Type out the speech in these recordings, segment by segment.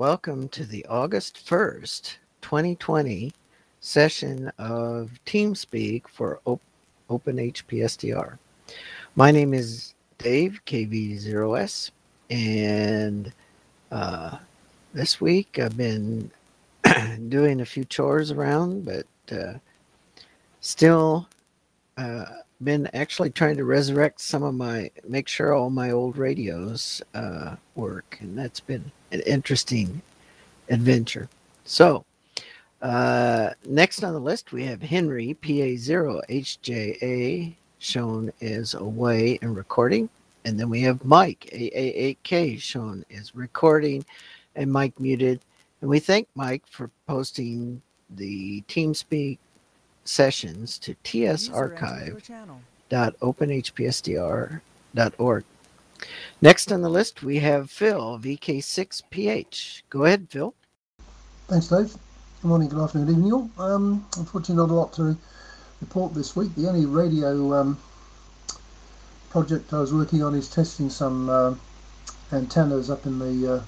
welcome to the August 1st, 2020 session of TeamSpeak for OpenHPSDR. My name is Dave, KV0S, and this week I've been doing a few chores around, but still been actually trying to resurrect make sure all my old radios work, and that's been an interesting adventure. So, next on the list, we have Henry PA0HJA, shown as away and recording. And then we have Mike AA8K, shown as recording and Mike muted. And we thank Mike for posting the TeamSpeak sessions to tsarchive.openhpsdr.org. Next on the list, we have Phil, VK6PH. Go ahead, Phil. Thanks, Dave. Good morning, good afternoon, good evening all. Unfortunately, not a lot to report this week. The only radio project I was working on is testing some antennas up in the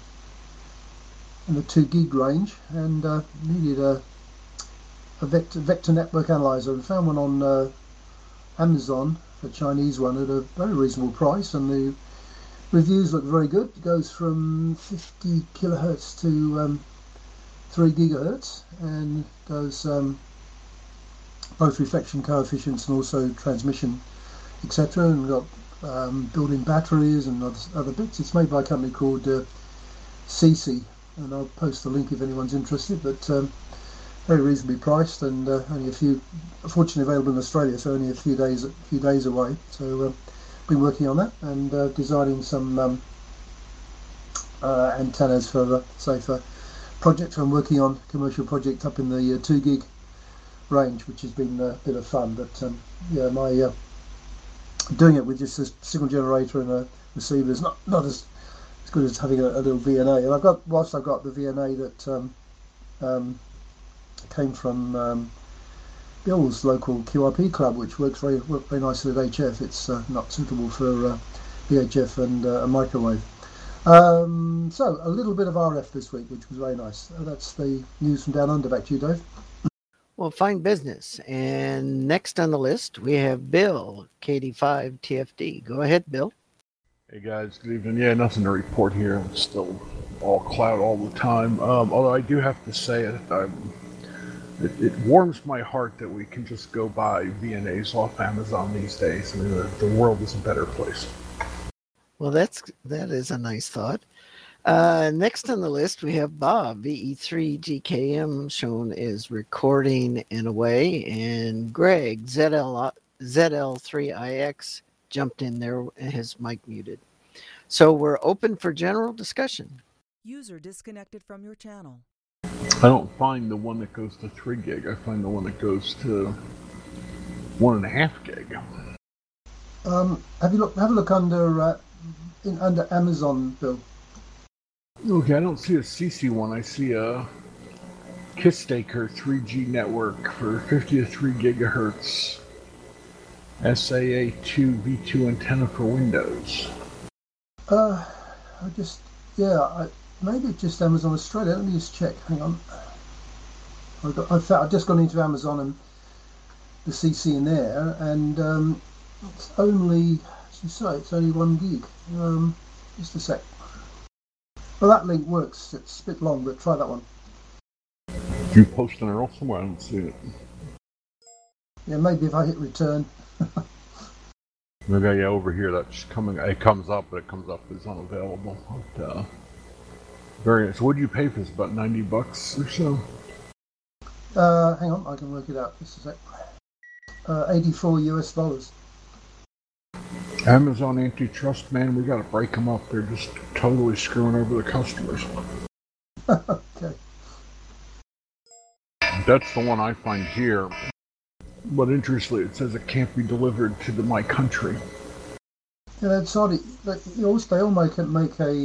2 gig range, and needed a vector network analyzer, and found one on Amazon, a Chinese one, at a very reasonable price, and the reviews look very good. It goes from 50 kilohertz to 3 gigahertz, and does both reflection coefficients and also transmission, etc. And we've got built-in batteries and other bits. It's made by a company called CC, and I'll post the link if anyone's interested. But very reasonably priced, and only fortunately available in Australia, so only a few days away. So been working on that and designing some antennas for the safer project I'm working on, commercial project up in the 2 gig range, which has been a bit of fun. But my doing it with just a signal generator and a receiver is not as good as having a little VNA. And I've got the VNA that came from Bill's local QRP club, which works very nicely at HF. It's not suitable for VHF and a microwave. So a little bit of RF this week, which was very nice. That's the news from down under. Back to you, Dave. Well, fine business. And next on the list, we have Bill, KD5TFD. Go ahead, Bill. Hey guys, good evening. Yeah, nothing to report here. It's still all cloud all the time. Although I do have to say it warms my heart that we can just go buy VNAs off Amazon these days. I mean, the world is a better place. Well, that is a nice thought. Next on the list, we have Bob, VE3GKM, shown as recording and away, and Greg, ZL3IX, jumped in there and his mic muted. So we're open for general discussion. User disconnected from your channel. I don't find the one that goes to 3 gig. I find the one that goes to 1.5 gig. Have a look under Amazon, Bill. Okay, I don't see a CC one. I see a Kisstaker 3G network for 53 gigahertz SAA2 V2 antenna for Windows. Maybe it's just Amazon Australia. Let me just check. Hang on. I've just gone into Amazon and the CC in there, and it's only, as you say, it's only 1 gig. Just a sec. Well, that link works. It's a bit long, but try that one. Do you post an URL somewhere? I don't see it. Yeah, maybe if I hit return. Okay, yeah, over here that's coming. It comes up, but it comes up as unavailable. But, very nice. What do you pay for this? About $90 or so? Hang on, I can work it out. Just a sec. $84 US. Amazon antitrust, man, we gotta break them up. They're just totally screwing over the customers. Okay. That's the one I find here. But interestingly, it says it can't be delivered to my country. Yeah, that's odd. They all make a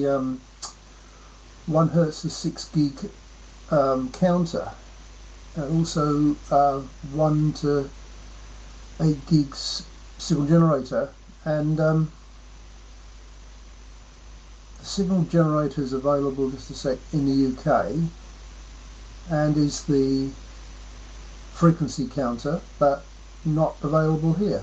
1 hertz to 6 gig counter, and also 1 to 8 gigs signal generator, and the signal generator is available, just a sec, in the UK, and is the frequency counter, but not available here.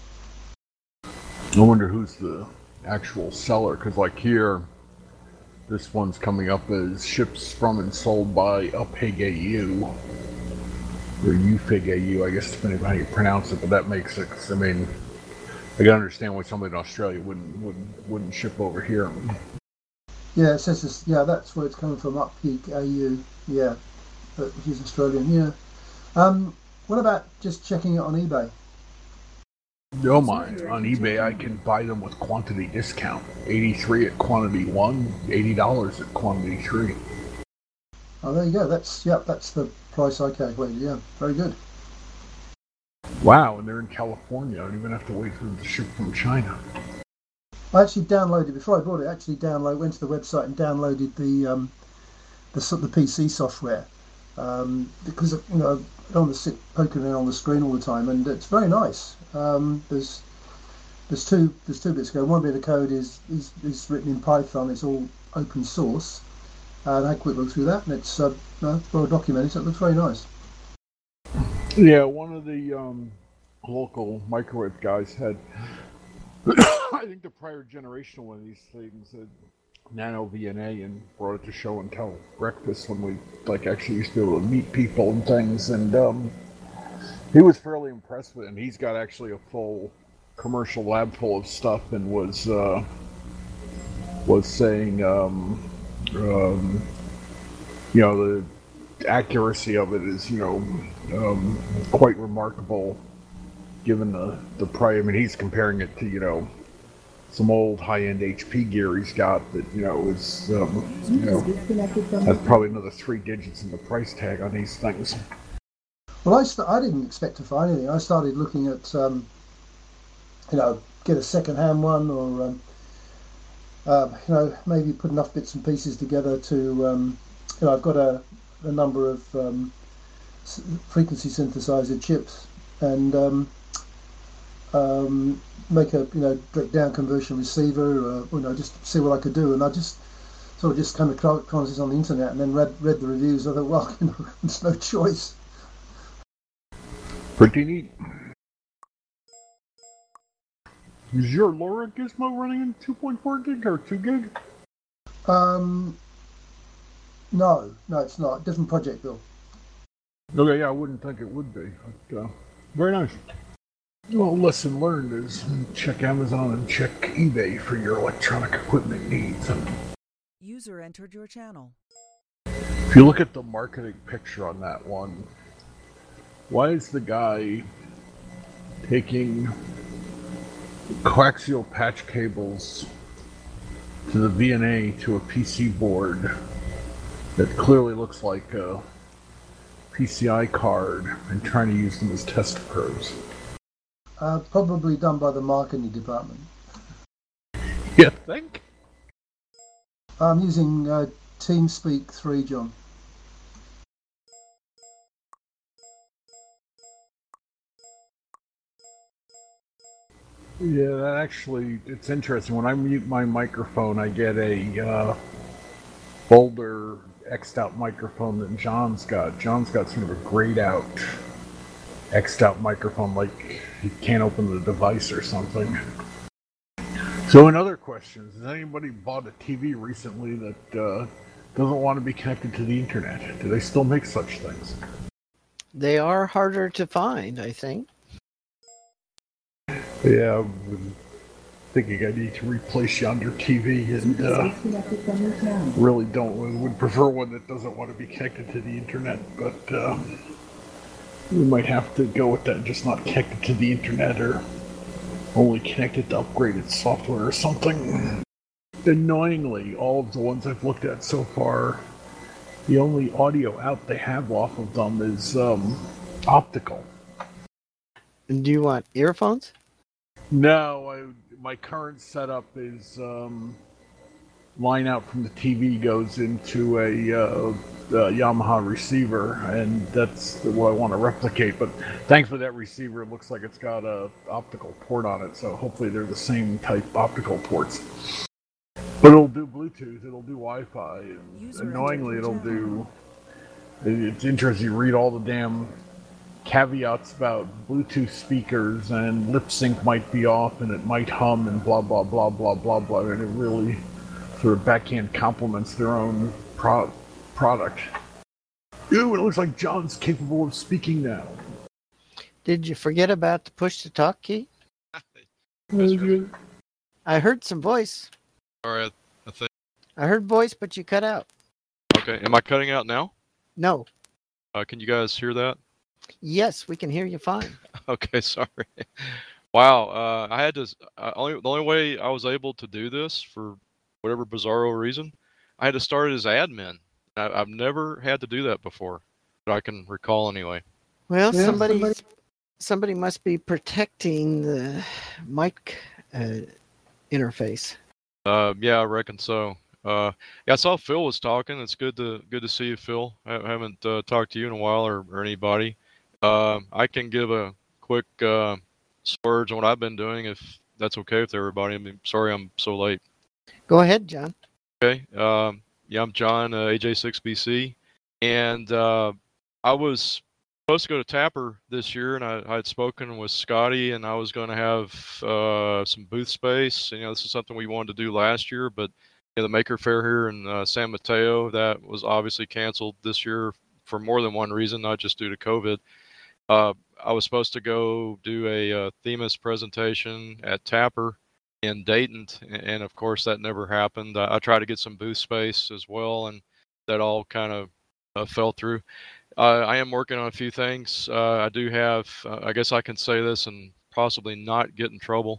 I wonder who's the actual seller, because like here, this one's coming up as ships from and sold by UPIG AU, or UFIG AU, I guess, depending on how you pronounce it, but that makes it, 'cause, I mean, I can understand why somebody in Australia wouldn't ship over here. Yeah, it says this, yeah, that's where it's coming from, UPIG AU, yeah, which is Australian, yeah. What about just checking it on eBay? Oh my, on eBay I can buy them with quantity discount. 83 at quantity 1, $80 at quantity 3. Oh, there you go, that's the price I calculated, yeah, very good. Wow, and they're in California. I don't even have to wait for them to ship from China. I actually downloaded, before I bought it, went to the website and downloaded the PC software, because, you know, I don't want to sit poking it on the screen all the time, and it's very nice. There's two bits go. One bit of code is written in Python. It's all open source, and I had a quick look through that, and it's well documented. So it looks very nice. Yeah, one of the local microwave guys had, I think the prior generation of one of these things had Nano VNA and brought it to show and tell breakfast when we actually used to be able to meet people and things, and he was fairly impressed with it. And he's got actually a full commercial lab full of stuff, and was saying you know, the accuracy of it is, you know, quite remarkable given the price. I mean, he's comparing it to, you know, some old high-end HP gear he's got that, you know, is, you know, that's probably another 3 digits in the price tag on these things. Well, I didn't expect to find anything. I started looking at, you know, get a second-hand one, or, you know, maybe put enough bits and pieces together to, you know, I've got a number of frequency synthesizer chips, and make a, you know, direct down conversion receiver, you know, just see what I could do. And I just sort of just came across this on the internet, and then read the reviews. I thought, well, you know, there's no choice. Pretty neat. Is your LoRa gizmo running in 2.4 gig or 2 gig? No, it's not. Different project, Bill. Okay, yeah, I wouldn't think it would be. But, very nice. Well, lesson learned is check Amazon and check eBay for your electronic equipment needs. User entered your channel. If you look at the marketing picture on that one, why is the guy taking coaxial patch cables to the VNA to a PC board that clearly looks like a PCI card and trying to use them as test probes? Probably done by the marketing department. You think? I'm using TeamSpeak 3, John. Yeah, that actually, it's interesting. When I mute my microphone, I get a bolder X'd out microphone than John's got. John's got sort of a grayed out X'd out microphone, like he can't open the device or something. So in other questions, has anybody bought a TV recently that doesn't want to be connected to the internet? Do they still make such things? They are harder to find, I think. Yeah, I'm thinking I need to replace yonder TV, and really would prefer one that doesn't want to be connected to the internet, but we might have to go with that, just not connected to the internet, or only connected to upgraded software or something. Annoyingly, all of the ones I've looked at so far, the only audio out they have off of them is optical. And do you want earphones? No, my current setup is line out from the TV goes into a Yamaha receiver, and that's what I want to replicate. But thankfully that receiver, it looks like it's got a optical port on it, so hopefully they're the same type optical ports. But it'll do Bluetooth, it'll do Wi-Fi, and User annoyingly entered your it'll channel. do. It's interesting. You read all the damn caveats about Bluetooth speakers, and lip sync might be off, and it might hum, and blah blah blah blah blah blah, and it really sort of backhand compliments their own product. Ooh, it looks like John's capable of speaking now. Did you forget about the push to talk key? I heard some voice. All right, I think. I heard voice, but you cut out. Okay, am I cutting out now? No. Can you guys hear that? Yes, we can hear you fine. Okay, sorry. Wow, I had to. The only way I was able to do this for whatever bizarro reason, I had to start as admin. I've never had to do that before, but I can recall anyway. Well, somebody must be protecting the mic interface. Yeah, I reckon so. Yeah, I saw Phil was talking. It's good to see you, Phil. I haven't talked to you in a while or anybody. I can give a quick splurge on what I've been doing if that's okay with everybody. I mean, sorry I'm so late. Go ahead, John. Okay. Yeah, I'm John, AJ6BC, and I was supposed to go to Tapper this year, and I had spoken with Scotty, and I was going to have some booth space. This is something we wanted to do last year, but the Maker Fair here in San Mateo, that was obviously canceled this year for more than one reason, not just due to COVID. I was supposed to go do a Themis presentation at Tapper in Dayton, and of course that never happened. I tried to get some booth space as well, and that all kind of fell through. I am working on a few things. I do have, I guess I can say this and possibly not get in trouble.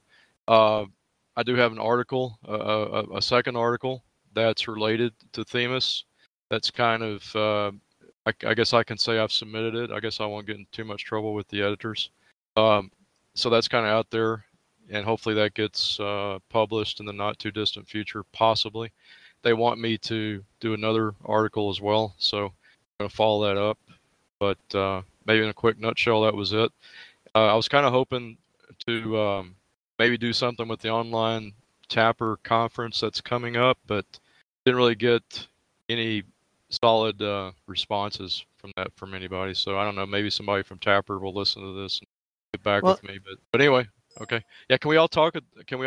I do have an article, a second article that's related to Themis. That's kind of, I guess I can say I've submitted it. I guess I won't get in too much trouble with the editors. So that's kind of out there, and hopefully that gets published in the not too distant future, possibly. They want me to do another article as well, so I'm going to follow that up. But maybe in a quick nutshell, that was it. I was kind of hoping to maybe do something with the online Tapper conference that's coming up, but didn't really get any solid responses from anybody. So I don't know, maybe somebody from Tapper will listen to this and get back with me. But anyway, okay. Yeah, can we all talk?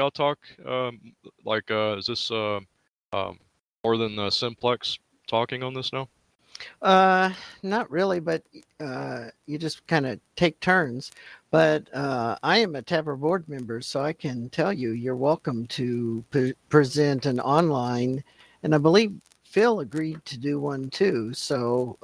Is this more than Simplex talking on this now? Not really, but you just kind of take turns. But I am a Tapper board member, so I can tell you you're welcome to present an online, and I believe Phil agreed to do one too. So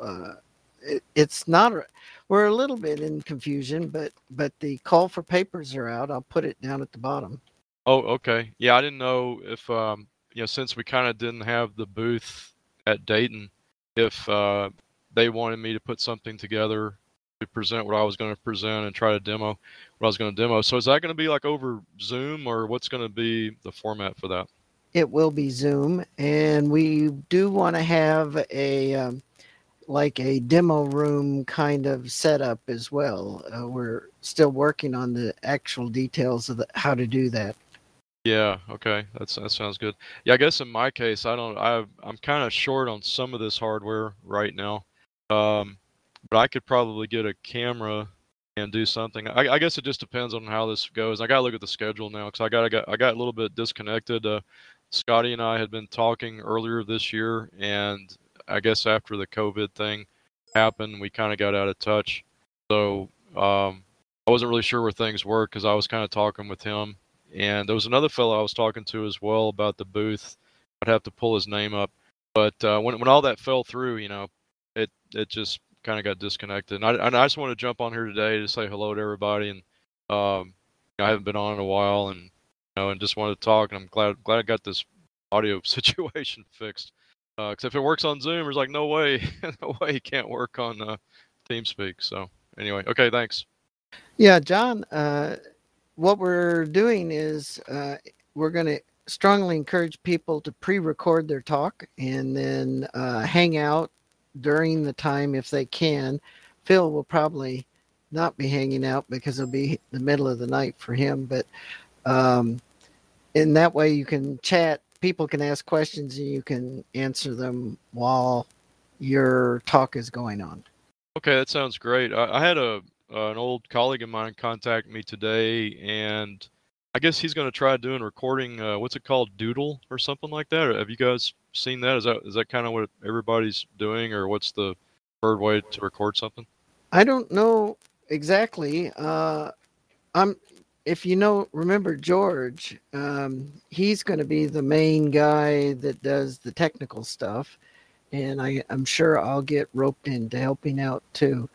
it's not, we're a little bit in confusion, but the call for papers are out. I'll put it down at the bottom. Oh, okay. Yeah, I didn't know if, since we kind of didn't have the booth at Dayton, if they wanted me to put something together to present what I was going to present and try to demo what I was going to demo. So is that going to be like over Zoom, or what's going to be the format for that? It will be Zoom, and we do want to have a like a demo room kind of setup as well. We're still working on the actual details of how to do that. Yeah, okay, that sounds good. Yeah, I guess in my case, I'm kind of short on some of this hardware right now, but I could probably get a camera and do something. I guess it just depends on how this goes. I gotta look at the schedule now because I got a little bit disconnected. Scotty and I had been talking earlier this year, and I guess after the COVID thing happened, we kind of got out of touch. So I wasn't really sure where things were because I was kind of talking with him. And there was another fellow I was talking to as well about the booth. I'd have to pull his name up. But when all that fell through, it just kind of got disconnected. And I just want to jump on here today to say hello to everybody. And I haven't been on in a while, and and just wanted to talk. And I'm glad I got this audio situation fixed. Because if it works on Zoom, there's like no way it can't work on TeamSpeak. So anyway, okay, thanks. Yeah, John. What we're doing is we're going to strongly encourage people to pre-record their talk and then hang out during the time if they can. Phil will probably not be hanging out because it'll be the middle of the night for him, but in that way you can chat people can ask questions and you can answer them while your talk is going on. Okay, that sounds great. I had an old colleague of mine contact me today, and I guess he's going to try doing recording. What's it called, Doodle or something like that? Have you guys seen that? Is that kind of what everybody's doing, or what's the preferred way to record something? I don't know exactly. I'm if you know, remember George, he's going to be the main guy that does the technical stuff, and I'm sure I'll get roped into helping out too.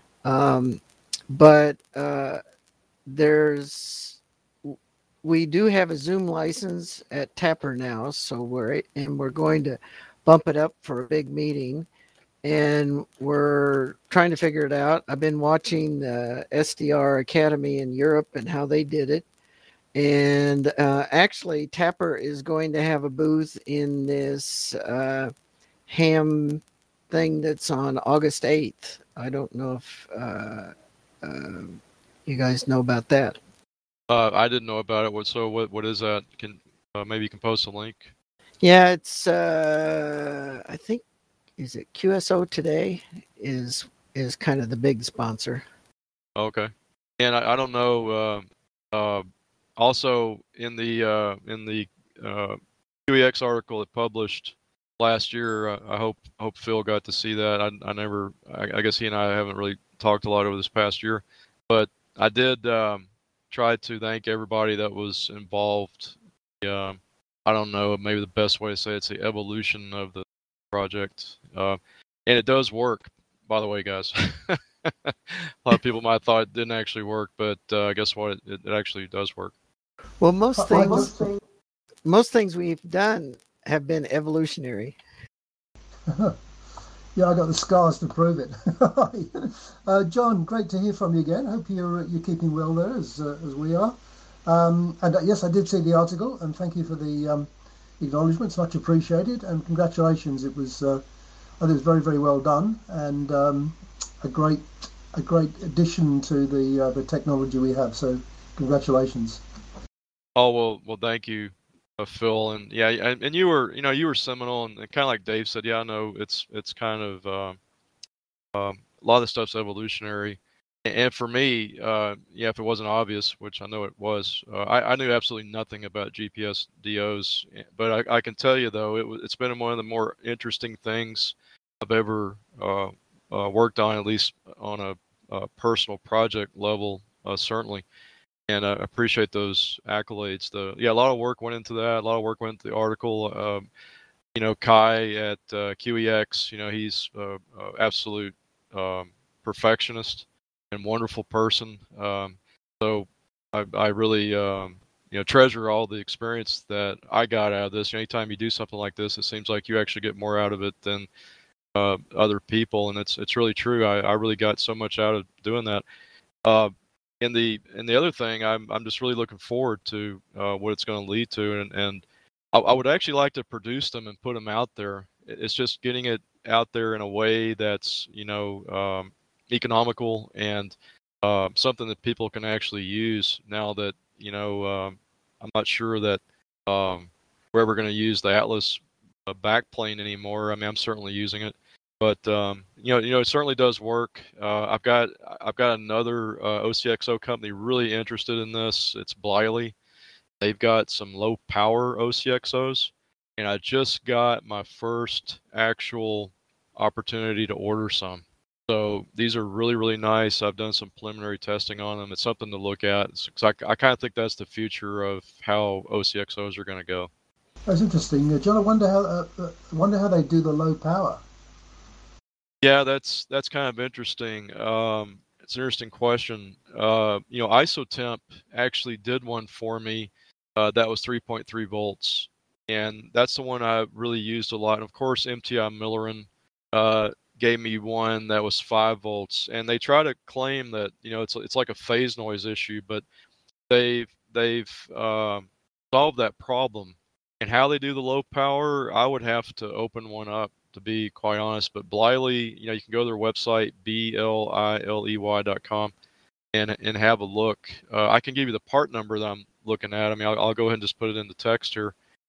But we do have a Zoom license at Tapper now, so we're going to bump it up for a big meeting, and we're trying to figure it out. I've been watching the SDR Academy in Europe and how they did it. And actually, Tapper is going to have a booth in this ham thing that's on August 8th. I don't know if you guys know about that. I didn't know about it. What is that? Maybe you can post a link? Yeah, it's I think, is it QSO Today is kind of the big sponsor. Okay. And I don't know. Also, in the QEX article it published last year, I hope Phil got to see that. I guess he and I haven't really talked a lot over this past year, but I did try to thank everybody that was involved. I don't know, maybe the best way to say it's the evolution of the project, and it does work, by the way, guys. A lot of people might have thought it didn't actually work, but guess what? It actually does work. Well, most things we've done have been evolutionary. Yeah, I got the scars to prove it. John, great to hear from you again. Hope you're keeping well there as we are. And yes, I did see the article, and thank you for the acknowledgements. Much appreciated, and congratulations. I think it was very, very well done, and a great addition to the technology we have. So, congratulations. Oh well, thank you, Phil, and yeah, and you were seminal, and kind of like Dave said. Yeah, I know it's kind of a lot of the stuff's evolutionary, and for me, yeah, if it wasn't obvious, which I know it was, I knew absolutely nothing about GPS DOs, but I can tell you though, it's been one of the more interesting things I've ever worked on, at least on a personal project level, certainly. And I appreciate those accolades. A lot of work went into that. A lot of work went into the article. Kai at QEX, he's absolute perfectionist and wonderful person. So I really, treasure all the experience that I got out of this. Anytime you do something like this, it seems like you actually get more out of it than other people, and it's really true. I really got so much out of doing that. And the other thing, I'm just really looking forward to what it's going to lead to, and I would actually like to produce them and put them out there. It's just getting it out there in a way that's economical and something that people can actually use. Now that I'm not sure that we're ever going to use the Atlas backplane anymore. I mean, I'm certainly using it. But it certainly does work. I've got another OCXO company really interested in this. It's Bliley. They've got some low power OCXOs, and I just got my first actual opportunity to order some. So these are really, really nice. I've done some preliminary testing on them. It's something to look at. I kind of think that's the future of how OCXOs are going to go. That's interesting, John. I wonder how they do the low power. Yeah, that's kind of interesting. It's an interesting question. Isotemp actually did one for me that was 3.3 volts, and that's the one I really used a lot. And of course, MTI Millerin gave me one that was 5 volts, and they try to claim that it's like a phase noise issue, but they've solved that problem. And how they do the low power, I would have to open one up, to be quite honest. But Bliley, you can go to their website, bliley.com, and have a look. I can give you the part number that I'm looking at. I mean, I'll go ahead and just put it in the text here.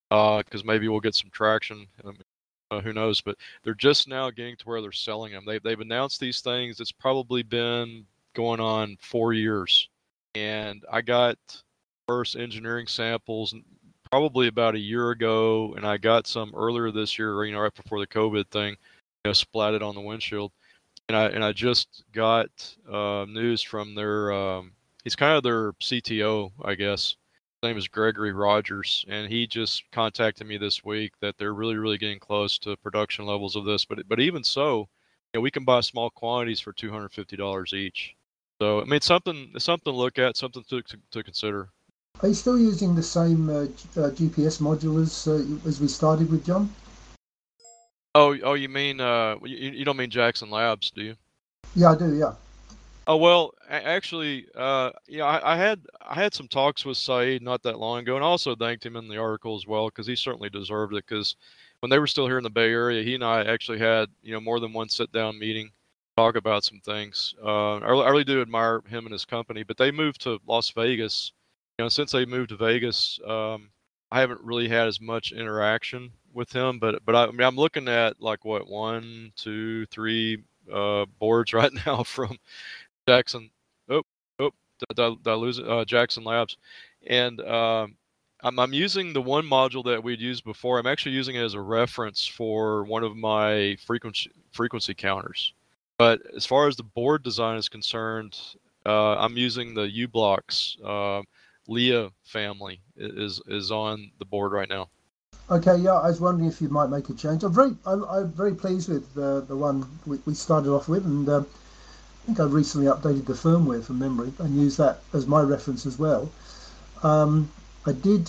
because maybe we'll get some traction. Who knows? But they're just now getting to where they're selling them. They've announced these things. It's probably been going on 4 years, and I got first engineering samples probably about a year ago, and I got some earlier this year. Right before the COVID thing, splatted on the windshield. And I just got news from their he's kind of their CTO, I guess. His name is Gregory Rogers, and he just contacted me this week that they're really getting close to production levels of this. But even so, we can buy small quantities for $250 each. So I mean, it's something to look at, something to consider. Are you still using the same GPS module as we started with, John? Oh, you mean you don't mean Jackson Labs, do you? Yeah, I do. Yeah. Oh well, actually, I had some talks with Saeed not that long ago, and I also thanked him in the article as well because he certainly deserved it. Because when they were still here in the Bay Area, he and I actually had more than one sit down meeting, talk about some things. I really do admire him and his company, but they moved to Las Vegas. Since they moved to Vegas, I haven't really had as much interaction with him. But I mean, I'm looking at like what 1, 2, 3 boards right now from Jackson. Oh, did I lose it? Jackson Labs, and I'm using the one module that we'd used before. I'm actually using it as a reference for one of my frequency counters. But as far as the board design is concerned, I'm using the U-Blocks. Leah family is on the board right now. Okay, yeah, I was wondering if you might make a change. I'm very pleased with the one we started off with, and I think I've recently updated the firmware from memory and used that as my reference as well. I did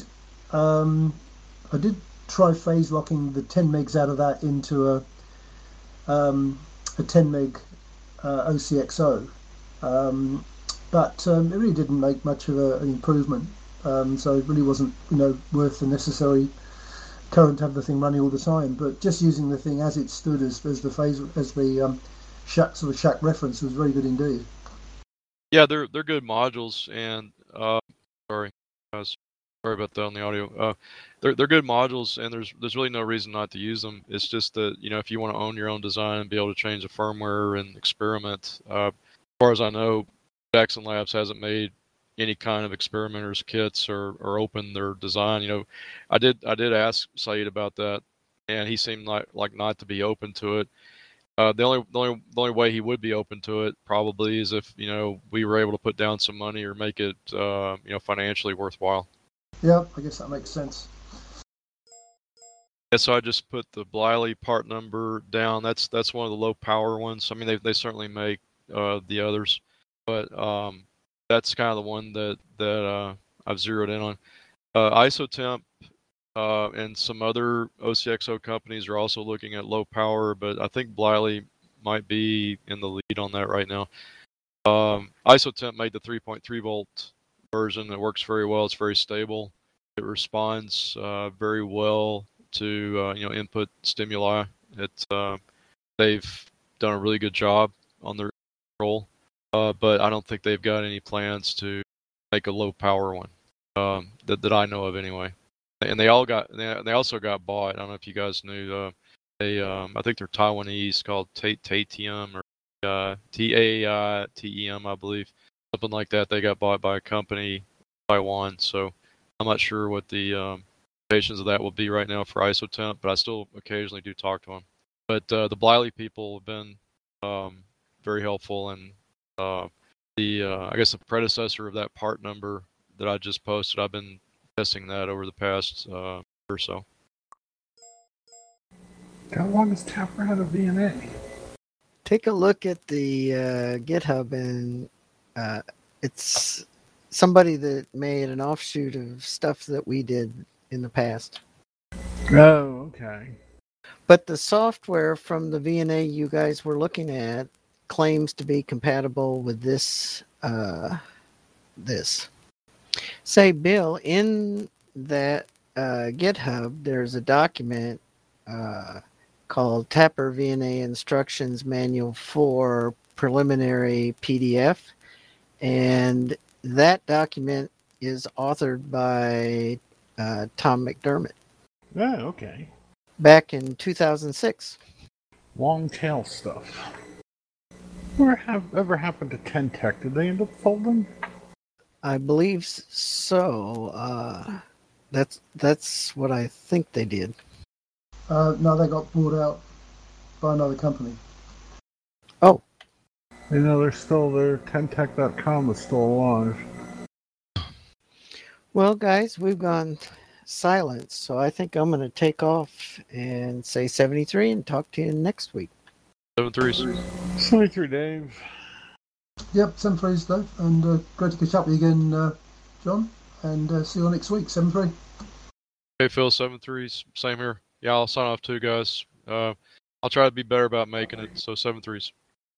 try phase locking the 10 megs out of that into a 10 meg OCXO, but it really didn't make much of an improvement. So it really wasn't worth the necessary current to have the thing running all the time. But just using the thing as it stood as the shack reference was very good indeed. Yeah, they're good modules, and sorry guys, sorry about that on the audio. They're good modules, and there's really no reason not to use them. It's just that if you want to own your own design and be able to change the firmware and experiment. As far as I know, Jackson Labs hasn't made any kind of experimenters kits or open their design. I did ask Saeed about that, and he seemed like not to be open to it. The only way he would be open to it probably is if we were able to put down some money or make it financially worthwhile. Yeah, I guess that makes sense. Yeah, so I just put the Bliley part number down. That's one of the low power ones. I mean, they certainly make the others, but that's kind of the one that I've zeroed in on. Isotemp and some other OCXO companies are also looking at low power, but I think Bliley might be in the lead on that right now. Isotemp made the 3.3 volt version that works very well. It's very stable. It responds very well to input stimuli. They've done a really good job on their control, but I don't think they've got any plans to make a low power one that I know of anyway. And they also got bought. I don't know if you guys knew. I think they're Taiwanese, called Tatium or TAITEM, I believe, something like that. They got bought by a company in Taiwan. So I'm not sure what the implications of that will be right now for Isotemp, but I still occasionally do talk to them. But the Bliley people have been very helpful, and I guess the predecessor of that part number that I just posted, I've been testing that over the past year or so. How long has Tapper had a VNA? Take a look at the GitHub, and it's somebody that made an offshoot of stuff that we did in the past. Oh, okay. But the software from the VNA you guys were looking at claims to be compatible with this. Say, Bill, in that GitHub, there's a document called Tapper VNA Instructions Manual for Preliminary PDF, and that document is authored by Tom McDermott. Oh, okay. back in 2006. Long tail stuff. Ever happened to Tentech? Did they end up folding? I believe so. That's what I think they did. No, they got bought out by another company. Oh, You know, they're still there. Tentech.com is still alive. well, guys, we've gone silent, so I think I'm going to take off and say 73 and talk to you next week. 7-3s. 73, Dave. Yep, 7-3's Dave, and great to catch up with you again, John, and see you next week, 7-3. Hey, Phil, 7-3s. Same here. Yeah, I'll sign off too, guys. I'll try to be better about making it, so 7-3s.